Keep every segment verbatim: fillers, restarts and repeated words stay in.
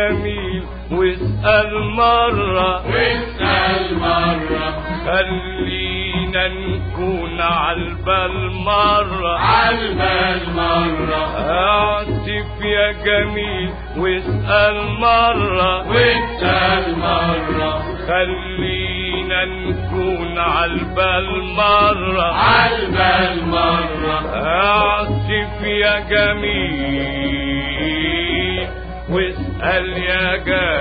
جميل واسأل مرة واسأل مرة خلينا نكون عالبال مرة عالبال مرة اعتف يا جميل واسأل مرة واسأل مرة خلينا نكون عالبال مرة عالبال مرة اعتف يا جميل واسأل يا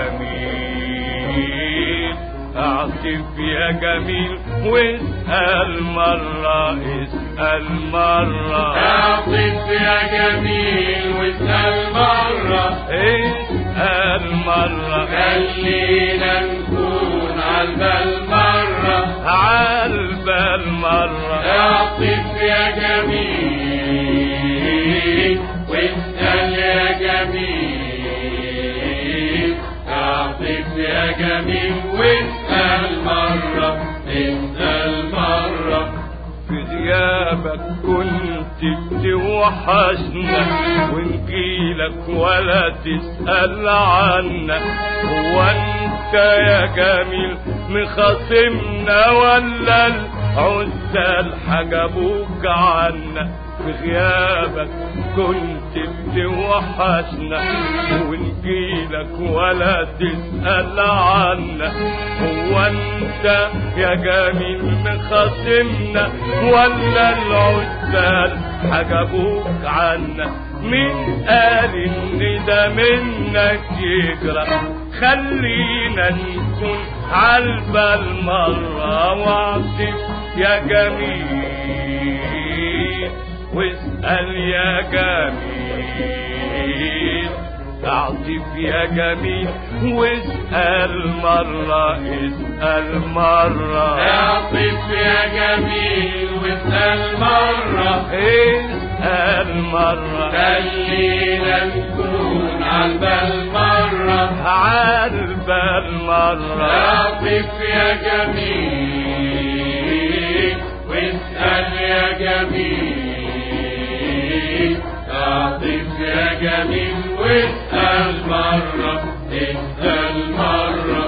جميل اعتف يا جميل واسأل مرة اسأل مرة اعطف يا جميل واسأل مرة اسأل مرة خلينا نكون عالبال مرة عالبال مرة اعطف يا جميل واسأل يا جميل اعطف يا جميل واسأل مرة اسأل مرة في غيابك كنت بتوحشنا ونجيلك ولا تسأل عنا هو انت يا جميل مخاصمنا ولا العزال حجبوك عنا في غيابك كنت بتوحشنا ونجيلك ولا تسأل عنا هو انت يا جميل مخاصمنا ولا العزال حجبوك عنا مين قال ان ده منك يجرى خلينا نكون عالبال مرة واعتف يا جميل واسأل يا جميل اعتف يا جميل واسأل مرة اسأل مرة اعطف يا جميل واسأل مرة اسأل مرة خلينا نكون عالبال مرة عالبال مرة اعطف يا جميل واسأل يا جميل اعطف يا جميل واسأل مرة اسأل مرة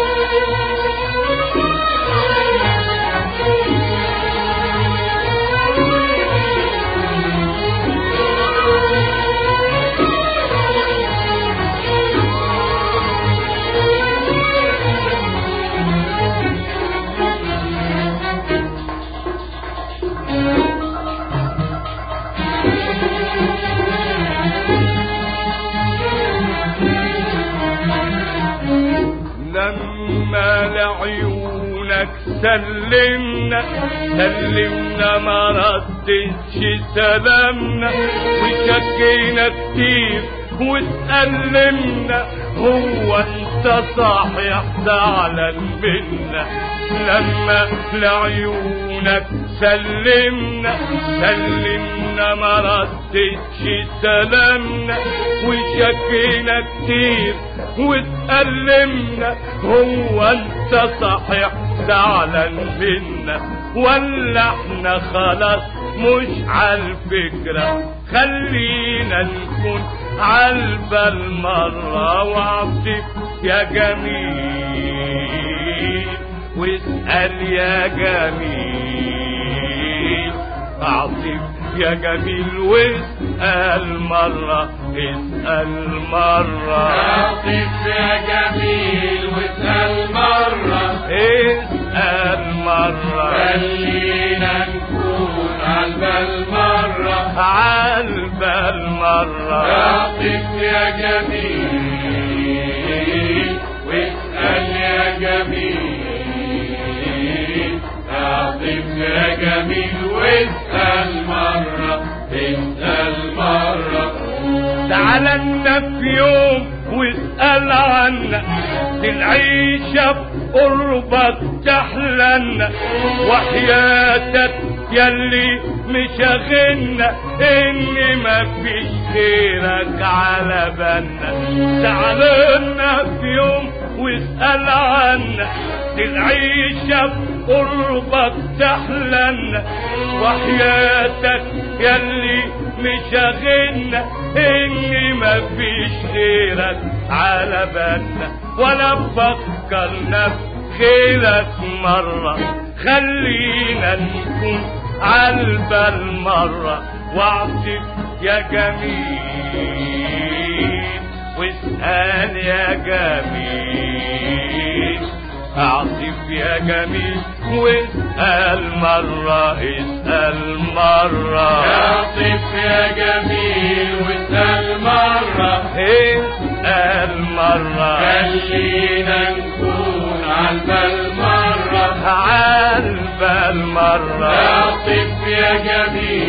لما لعيونك سلمنا سلمنا ما ردتش سلامنا وشكينا كتير واتألمنا هو انت صحيح زعلان منا لما لعيونك سلمنا سلمنا ما ردتش سلامنا وشكينا كتير واتألمنا هو انت صحيح زعلان منا ولا احنا خلاص مش عالفكرة خلينا نكون عالبال مرة واعتف يا جميل واسأل يا جميل اعتف يا جميل واسأل مرة اسأل مرة اعطف يا جميل واسأل مرة اسأل مرة خلينا نكون عالبال مرة عالبال مرة اعطف يا جميل واسأل يا جميل اعطف يا جميل واسأل مرة اسأل مرة تعالنا في يوم واسأل عنا دي العيشة في قربك تحلنا وحياتك يلي مشاغلنا ان مفيش غيرك على بالنا تعالنا في يوم واسأل عنا دي العيشة في قربك تحلنا وحياتك يلي مشاغلنا ان مفيش غيرك على بالنا ولا فكرنا بخيرك مرة. خلينا نكون عالبال مرة واعطف يا جميل واسأل يا جميل. اعطف يا جميل واسأل مرة اسأل مرة. اعطف يا جميل واسأل مرة اسأل مرة. خلينا نكون عالبال مرة عالبال مرة. اعطف يا جميل